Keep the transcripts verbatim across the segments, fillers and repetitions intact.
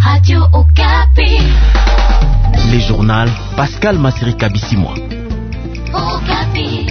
Radio Okapi. Les journaux Pascal Massiri Kabissimwa. Okapi.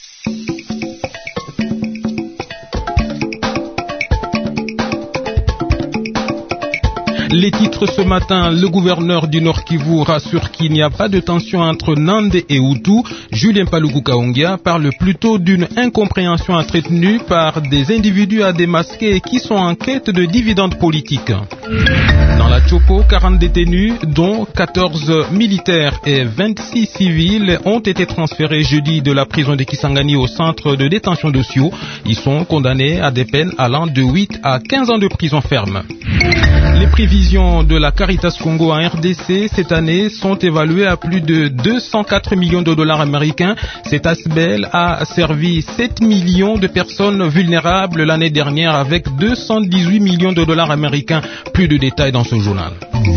Les titres ce matin, le gouverneur du Nord Kivu rassure qu'il n'y a pas de tension entre Nandé et Hutu. Julien Paluku Kaongia parle plutôt d'une incompréhension entretenue par des individus à démasquer et qui sont en quête de dividendes politiques. Dans la Chopo, quarante détenus, dont quatorze militaires et vingt-six civils, ont été transférés jeudi de la prison de Kisangani au centre de détention de Sio. Ils sont condamnés à des peines allant de huit à quinze ans de prison ferme. Les prévisions de la Caritas Congo en R D C cette année sont évaluées à plus de deux cent quatre millions de dollars américains. Cet Asbel a servi sept millions de personnes vulnérables l'année dernière avec deux cent dix-huit millions de dollars américains. Plus de détails dans ce journal.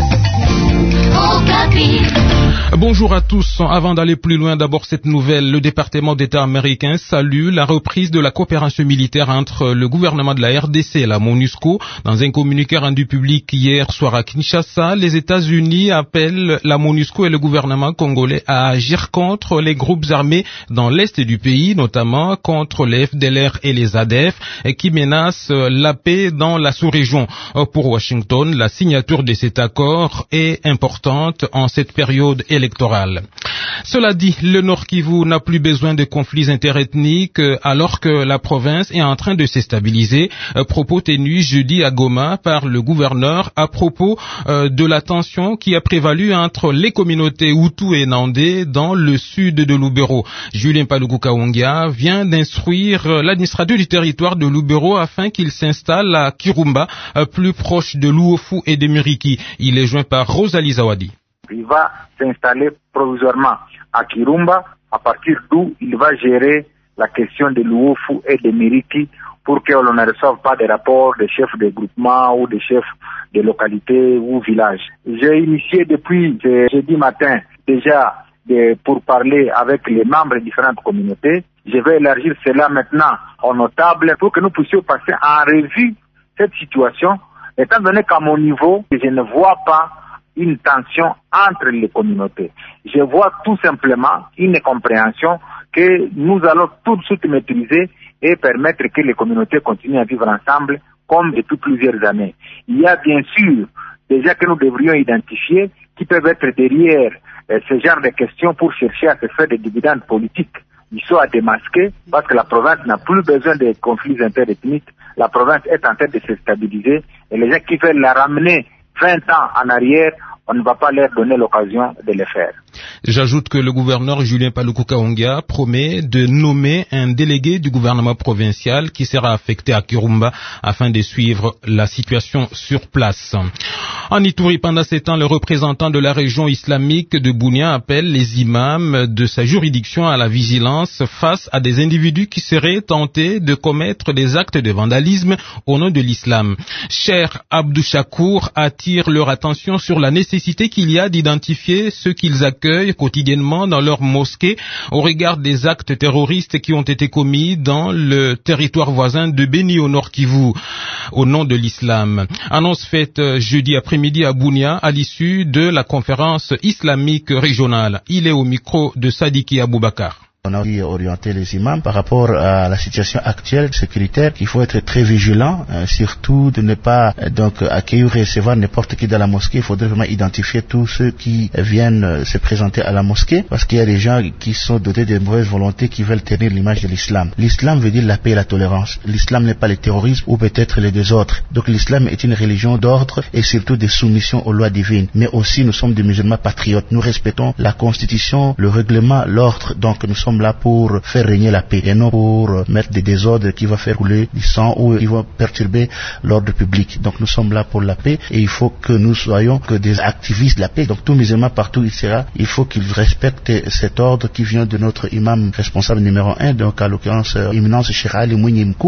Bonjour à tous. Avant d'aller plus loin, d'abord cette nouvelle. Le département d'État américain salue la reprise de la coopération militaire entre le gouvernement de la R D C et la MONUSCO. Dans un communiqué rendu public hier soir à Kinshasa, les États-Unis appellent la MONUSCO et le gouvernement congolais à agir contre les groupes armés dans l'est du pays, notamment contre les F D L R et les A D F, qui menacent la paix dans la sous-région. Pour Washington, la signature de cet accord est importante en cette période électorale. Cela dit, le Nord Kivu n'a plus besoin de conflits interethniques alors que la province est en train de se stabiliser. Propos tenus jeudi à Goma par le gouverneur à propos euh, de la tension qui a prévalu entre les communautés Hutu et Nandé dans le sud de Lubero. Julien Paluku Kaongia vient d'instruire l'administrateur du territoire de Lubero afin qu'il s'installe à Kirumba, euh, plus proche de Luofu et de Miriki. Il est joint par Rosalie Zawadi. Il va s'installer provisoirement à Kirumba, à partir d'où il va gérer la question de Luofu et de Miriki pour que l'on ne reçoive pas des rapports des chefs de groupement ou des chefs de localités ou villages. J'ai initié depuis jeudi matin déjà de, pour parler avec les membres des différentes communautés. Je vais élargir cela maintenant aux notables pour que nous puissions passer en revue cette situation, étant donné qu'à mon niveau, je ne vois pas une tension entre les communautés. Je vois tout simplement une compréhension que nous allons tout de suite maîtriser et permettre que les communautés continuent à vivre ensemble comme depuis plusieurs années. Il y a bien sûr déjà que nous devrions identifier qui peuvent être derrière euh, ce genre de questions pour chercher à se faire des dividendes politiques. Ils sont à démasquer parce que la province n'a plus besoin de conflits interethniques. La province est en train de se stabiliser et les gens qui veulent la ramener vingt ans en arrière, on ne va pas leur donner l'occasion de le faire. J'ajoute que le gouverneur Julien Paluku Kaongia promet de nommer un délégué du gouvernement provincial qui sera affecté à Kirumba afin de suivre la situation sur place. En Ituri, pendant ces temps, le représentant de la région islamique de Bunia appelle les imams de sa juridiction à la vigilance face à des individus qui seraient tentés de commettre des actes de vandalisme au nom de l'islam. Cher Abdou Chakour attire leur attention sur la nécessité qu'il y a d'identifier ceux qu'ils accueillent quotidiennement dans leur mosquée au regard des actes terroristes qui ont été commis dans le territoire voisin de Beni au Nord Kivu au nom de l'islam. Annonce faite jeudi après-midi à Bunia à l'issue de la conférence islamique régionale. Il est au micro de Sadiki Aboubakar. On a orienté les imams par rapport à la situation actuelle sécuritaire qu'il faut être très vigilant, euh, surtout de ne pas euh, donc accueillir et recevoir n'importe qui dans la mosquée. Il faudrait vraiment identifier tous ceux qui viennent euh, se présenter à la mosquée, parce qu'il y a des gens qui sont dotés de mauvaise volonté qui veulent tenir l'image de l'islam. L'islam veut dire la paix et la tolérance. L'islam n'est pas le terrorisme ou peut-être les désordres. Donc l'islam est une religion d'ordre et surtout de soumission aux lois divines. Mais aussi nous sommes des musulmans patriotes. Nous respectons la constitution, le règlement, l'ordre. Donc nous sommes là pour faire régner la paix et non pour mettre des désordres qui vont faire couler du sang ou qui vont perturber l'ordre public. Donc nous sommes là pour la paix et il faut que nous soyons que des activistes de la paix. Donc tout musulman partout où il sera, il faut qu'il respecte cet ordre qui vient de notre imam responsable numéro un, donc à l'occurrence Éminence Cheikh Ali Mounimkou.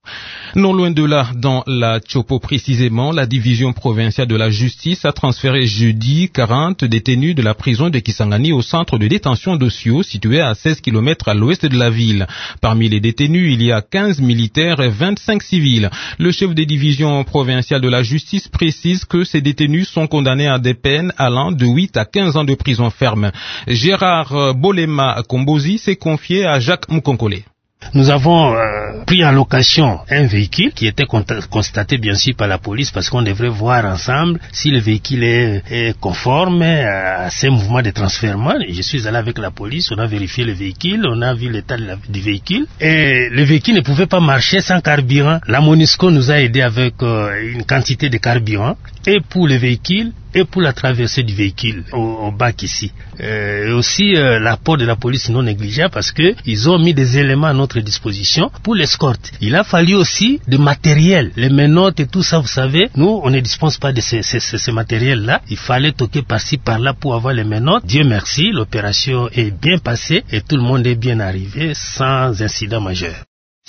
Non loin de là, dans la Chopo précisément, la division provinciale de la justice a transféré jeudi quarante détenus de la prison de Kisangani au centre de détention d'Ossio, situé à seize kilomètres à l'ouest de la ville. Parmi les détenus, il y a quinze militaires et vingt-cinq civils. Le chef des divisions provinciales de la justice précise que ces détenus sont condamnés à des peines allant de huit à quinze ans de prison ferme. Gérard Bolema Kombozi s'est confié à Jacques Mkonkole. Nous avons euh, pris en location un véhicule qui était constaté bien sûr par la police parce qu'on devrait voir ensemble si le véhicule est, est conforme à ces mouvements de transfèrement. Je suis allé avec la police, on a vérifié le véhicule, on a vu l'état de la, du véhicule et le véhicule ne pouvait pas marcher sans carburant. La MONUSCO nous a aidé avec euh, une quantité de carburant et pour le véhicule et pour la traversée du véhicule au, au bac ici. Euh, et aussi euh, l'apport de la police non négligeable parce que ils ont mis des éléments à notre disposition pour l'escorte. Il a fallu aussi du matériel, les menottes et tout ça, vous savez, nous on ne dispose pas de ces, ces, ces, ces matériels-là. Il fallait toquer par-ci par-là pour avoir les menottes. Dieu merci, l'opération est bien passée et tout le monde est bien arrivé sans incident majeur.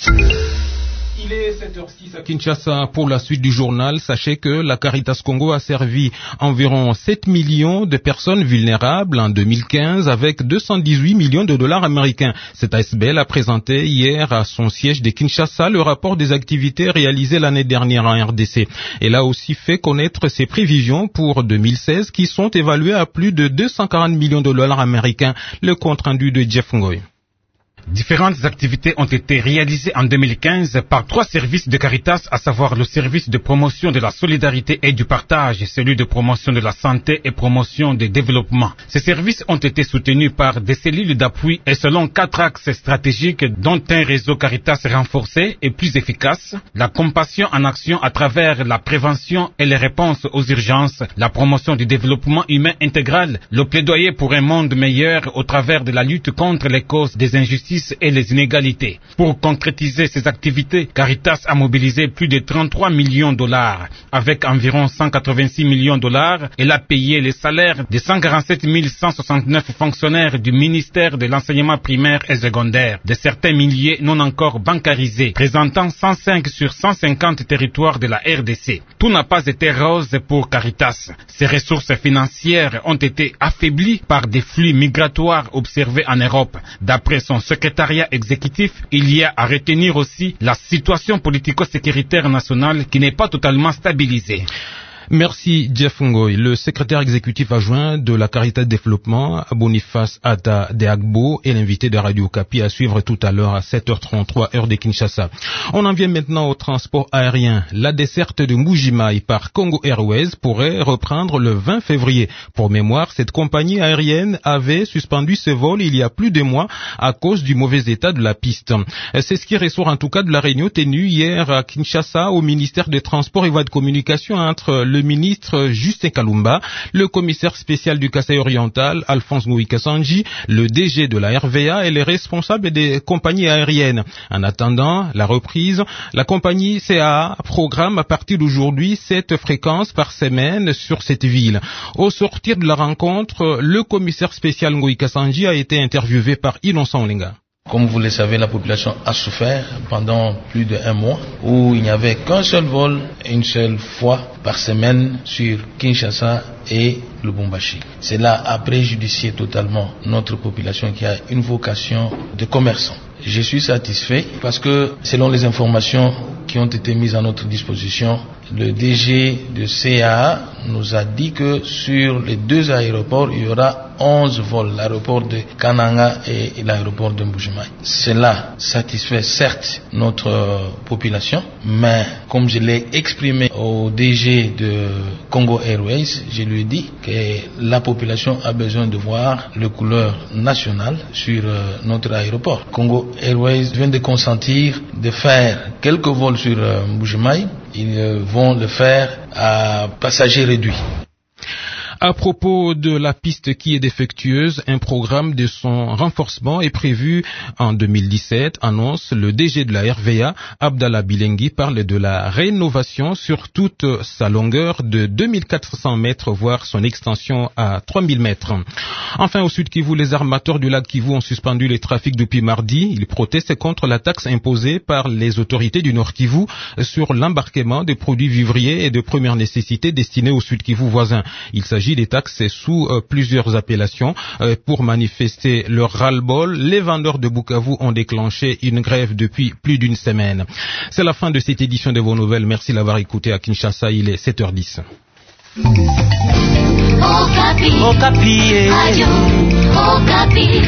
Il est sept heures six à Kinshasa pour la suite du journal. Sachez que la Caritas Congo a servi environ sept millions de personnes vulnérables en deux mille quinze avec deux cent dix-huit millions de dollars américains. Cette A S B L a présenté hier à son siège de Kinshasa le rapport des activités réalisées l'année dernière en R D C. Elle a aussi fait connaître ses prévisions pour deux mille seize qui sont évaluées à plus de deux cent quarante millions de dollars américains. Le compte rendu de Jeff Ngoy. Différentes activités ont été réalisées en deux mille quinze par trois services de Caritas, à savoir le service de promotion de la solidarité et du partage, celui de promotion de la santé et promotion du développement. Ces services ont été soutenus par des cellules d'appui et selon quatre axes stratégiques dont un réseau Caritas renforcé et plus efficace, la compassion en action à travers la prévention et les réponses aux urgences, la promotion du développement humain intégral, le plaidoyer pour un monde meilleur au travers de la lutte contre les causes des injustices et les inégalités. Pour concrétiser ces activités, Caritas a mobilisé plus de trente-trois millions de dollars. Avec environ cent quatre-vingt-six millions de dollars, elle a payé les salaires de cent quarante-sept mille cent soixante-neuf fonctionnaires du ministère de l'enseignement primaire et secondaire, de certains milliers non encore bancarisés, présentant cent cinq sur cent cinquante territoires de la R D C. Tout n'a pas été rose pour Caritas. Ses ressources financières ont été affaiblies par des flux migratoires observés en Europe. D'après son secrétaire secrétariat exécutif, il y a à retenir aussi la situation politico-sécuritaire nationale qui n'est pas totalement stabilisée. Merci Jeff Ngoy. Le secrétaire exécutif adjoint de la Caritas Développement, Boniface Ata Deagbo, est l'invité de Radio Okapi à suivre tout à l'heure à sept heures trente-trois heure de Kinshasa. On en vient maintenant au transport aérien. La desserte de Mbuji-Mayi par Congo Airways pourrait reprendre le vingt février. Pour mémoire, cette compagnie aérienne avait suspendu ses vols il y a plus de mois à cause du mauvais état de la piste. C'est ce qui ressort en tout cas de la réunion tenue hier à Kinshasa au ministère des Transports et Voies de Communication entre le le ministre Justin Kalumba, le commissaire spécial du Kasaï oriental, Alphonse Ngouikasanji, le D G de la R V A et les responsables des compagnies aériennes. En attendant la reprise, la compagnie C A A programme à partir d'aujourd'hui sept fréquences par semaine sur cette ville. Au sortir de la rencontre, le commissaire spécial Ngouikasanji a été interviewé par Innocent Olenga. Comme vous le savez, la population a souffert pendant plus d'un mois où il n'y avait qu'un seul vol, une seule fois par semaine sur Kinshasa et Lubumbashi. Cela a préjudicié totalement notre population qui a une vocation de commerçant. Je suis satisfait parce que selon les informations qui ont été mises à notre disposition, le D G de C A A nous a dit que sur les deux aéroports, il y aura onze vols, l'aéroport de Kananga et l'aéroport de Mbuji-Mayi. Cela satisfait certes notre euh, population, mais comme je l'ai exprimé au D G de Congo Airways, je lui ai dit que la population a besoin de voir le couleur nationale sur euh, notre aéroport. Congo Airways vient de consentir de faire quelques vols sur euh, Mbuji-Mayi. Ils euh, vont le faire à passagers réduits. À propos de la piste qui est défectueuse, un programme de son renforcement est prévu en deux mille dix-sept, annonce le D G de la R V A, Abdallah Bilengui, parle de la rénovation sur toute sa longueur de deux mille quatre cents mètres, voire son extension à trois mille mètres. Enfin, au Sud Kivu, les armateurs du lac Kivu ont suspendu les trafics depuis mardi. Ils protestent contre la taxe imposée par les autorités du Nord Kivu sur l'embarquement des produits vivriers et de première nécessité destinés au Sud Kivu voisin. Il s'agit des taxes sous euh, plusieurs appellations. Euh, pour manifester leur ras-le-bol, les vendeurs de Bukavu ont déclenché une grève depuis plus d'une semaine. C'est la fin de cette édition de vos nouvelles. Merci d'avoir écouté à Kinshasa. Il est sept heures dix. Okapi. Okapi. Radio Okapi.